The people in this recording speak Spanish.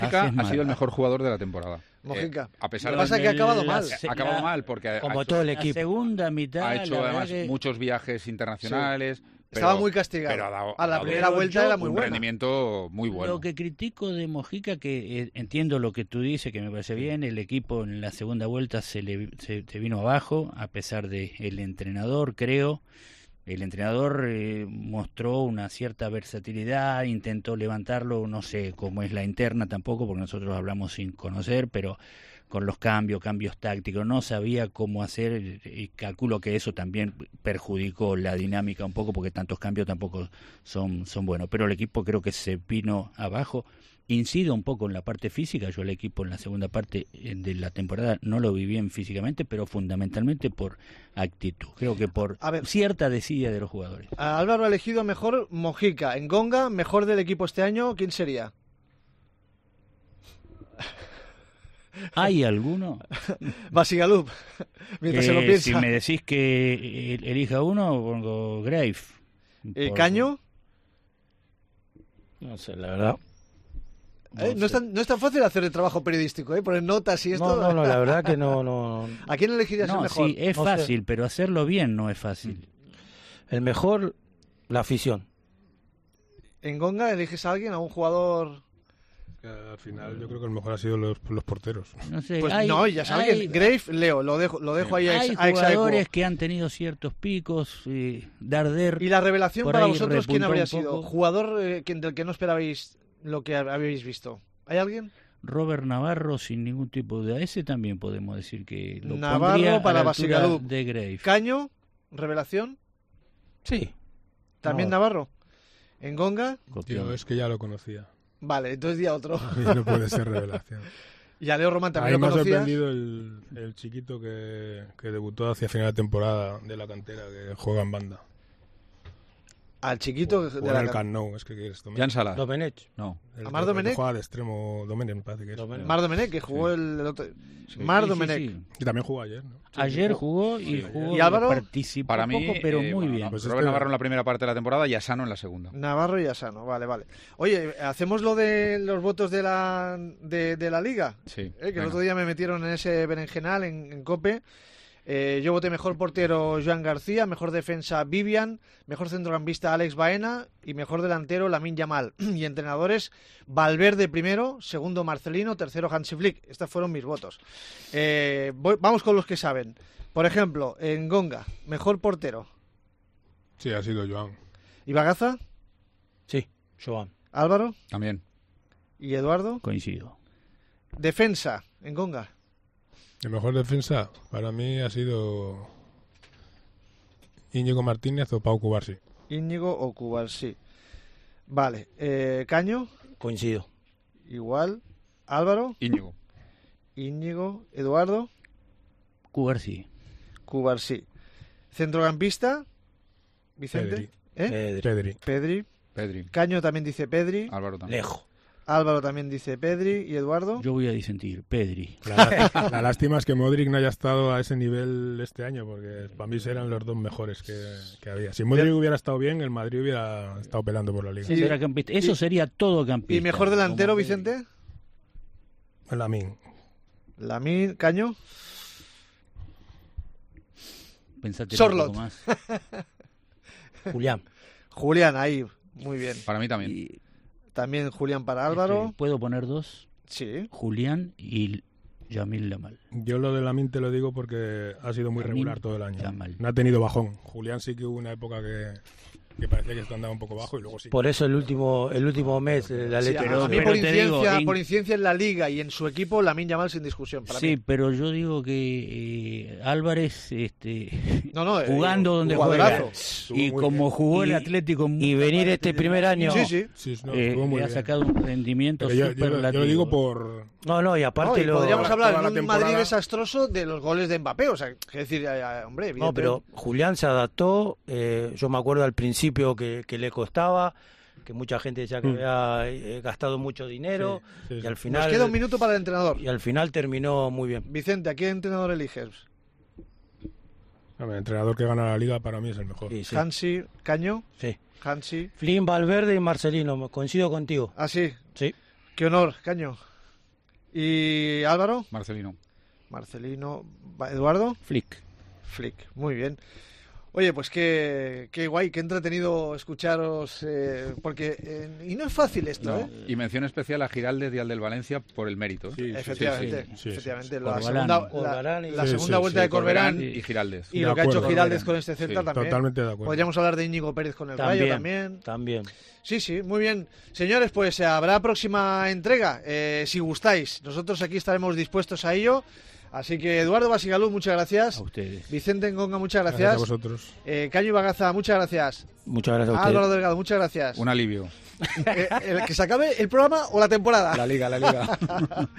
Mojica ha sido el mejor jugador de la temporada. Mojica. A pesar Lo que pasa es que ha acabado mal. Ha acabado mal porque como todo el equipo. La segunda mitad ha hecho además muchos viajes internacionales. Sí. Estaba muy castigado. Pero a la primera vuelta era muy un buena. rendimiento muy bueno. Lo que critico de Mojica, que entiendo lo que tú dices, que me parece bien, el equipo en la segunda vuelta se vino abajo, a pesar de el entrenador, creo. El entrenador mostró una cierta versatilidad, intentó levantarlo, no sé cómo es la interna tampoco, porque nosotros hablamos sin conocer, pero con los cambios tácticos, no sabía cómo hacer, y calculo que eso también perjudicó la dinámica un poco, porque tantos cambios tampoco son buenos, pero el equipo creo que se vino abajo. Incido un poco en la parte física, yo el equipo en la segunda parte de la temporada no lo vi bien físicamente, pero fundamentalmente por actitud, creo que por cierta desidia de los jugadores. Álvaro ha elegido mejor Mojica. En Gonga, mejor del equipo este año, ¿quién sería? ¿Hay alguno? Basigalup, mientras se lo piensa. Si me decís que elija uno, pongo Grave. ¿Caño? No sé, la verdad. No es tan fácil hacer el trabajo periodístico, poner notas y esto. No, la verdad que no. ¿A quién elegirías el mejor? Sí, es fácil, pero hacerlo bien no es fácil. El mejor, la afición. ¿En Gonga eliges a alguien, a un jugador? Al final yo creo que el mejor ha sido los porteros. No sé, pues ya sabes, Grave, Leo, lo dejo ahí a Hay jugadores que han tenido ciertos picos, Darder. ¿Y la revelación para vosotros quién habría sido? ¿Jugador del que no esperabais lo que habéis visto? ¿Hay alguien? Robert Navarro, sin ningún tipo de... A ese también podemos decir que lo Navarro pondría para a la altura Basigalup. de Grave. ¿Caño? ¿Revelación? Sí. ¿También Navarro? ¿En Gonga? Tío, es que ya lo conocía. Vale, entonces di a otro. No puede ser revelación. Y a Leo Román también lo conocía. A mí me ha sorprendido el chiquito que debutó hacia final de temporada de la cantera, que juega en banda. Al chiquito de la Camp Nou, es que quieres tomar. Jan Salah. Domenech. No. Mar Domenech. Juega de extremo Domenech, me parece que es. Mar Domenech, que jugó el otro. Mar Domenech. Sí. Y también jugó ayer, ¿no? Ayer jugó y Álvaro participó para mí, poco, pero muy bien. Pues Robert Navarro en la primera parte de la temporada y Asano en la segunda. Navarro y Asano, vale. Oye, ¿hacemos lo de los votos de la Liga? Sí. Que el otro día me metieron en ese berenjenal en COPE. Yo voté mejor portero Joan García, mejor defensa Vivian, mejor centrocampista Alex Baena y mejor delantero Lamine Yamal. Y entrenadores Valverde primero, segundo Marcelino, tercero Hansi Flick. Estos fueron mis votos. Vamos con los que saben. Por ejemplo, en Gonga, mejor portero. Sí, ha sido Joan. ¿Y Bagaza? Sí, Joan. ¿Álvaro? También. ¿Y Eduardo? Coincido. Defensa, en Gonga. El mejor defensa para mí ha sido Íñigo Martínez o Pau Cubarsí. Íñigo o Cubarsí. Vale. ¿Caño? Coincido. Igual. ¿Álvaro? Íñigo. ¿Eduardo? Cubarsí. ¿Centrocampista? ¿Vicente? Pedri. Caño también dice Pedri. Álvaro también. Lejos. Álvaro también dice Pedri. ¿Y Eduardo? Yo voy a disentir, Pedri. La lástima es que Modric no haya estado a ese nivel este año, porque para mí eran los dos mejores que había. Si Modric hubiera estado bien, el Madrid hubiera estado peleando por la Liga. Sí, eso sería todo campista. ¿Y mejor delantero, Vicente? Lamine. ¿Caño? Pensate Sorlot. un poco más. Julián, ahí. Muy bien. Para mí también. También Julián para Álvaro. ¿Puedo poner dos? Sí. Julián y Yamil Lamal. Yo lo de Lamine te lo digo porque ha sido muy regular todo el año. No ha tenido bajón. Julián sí que hubo una época que parecía que andaba un poco bajo y luego sí. Por eso el último mes el Atlético. A mí por incidencia en la Liga y en su equipo, Lamine Yamal sin discusión. Para mí. Pero yo digo que Álvarez jugando donde juega y como jugó el Atlético y venir este primer año ha sacado un rendimiento superlativo. Yo lo digo por... y aparte podríamos hablar de un Madrid desastroso de los goles de Mbappé, o sea, es decir, hombre, no, pero Julián se adaptó, yo me acuerdo al principio que le costaba, que mucha gente decía que había gastado mucho dinero y al final... Nos queda un minuto para el entrenador. Y al final terminó muy bien. Vicente, ¿a qué entrenador eliges? El entrenador que gana la Liga para mí es el mejor. Sí. Hansi, ¿Caño? Sí. Hansi. Flynn, Valverde y Marcelino, coincido contigo. ¿Ah, sí? Sí. Qué honor, Caño. ¿Y Álvaro? Marcelino. Marcelino. ¿Eduardo? Flick. Muy bien. Oye, pues qué guay, qué entretenido escucharos, porque y no es fácil esto, ¿eh? Y mención especial a Giraldez y al del Valencia por el mérito. Sí, Efectivamente. La Corberán. segunda vuelta de Corberán y Giraldez. y lo que ha hecho Giraldez con este Celta Sí, también. Totalmente de acuerdo. Podríamos hablar de Íñigo Pérez con el Rayo también. También. Sí, muy bien. Señores, pues habrá próxima entrega, si gustáis. Nosotros aquí estaremos dispuestos a ello. Así que Eduardo Basigalú, muchas gracias. A ustedes. Vicente Ngonga, muchas Gracias gracias. a vosotros. Caño y Bagaza, muchas gracias. Muchas gracias a ustedes. Álvaro Delgado, muchas gracias. Un alivio. ¿El que se acabe el programa o la temporada? La liga.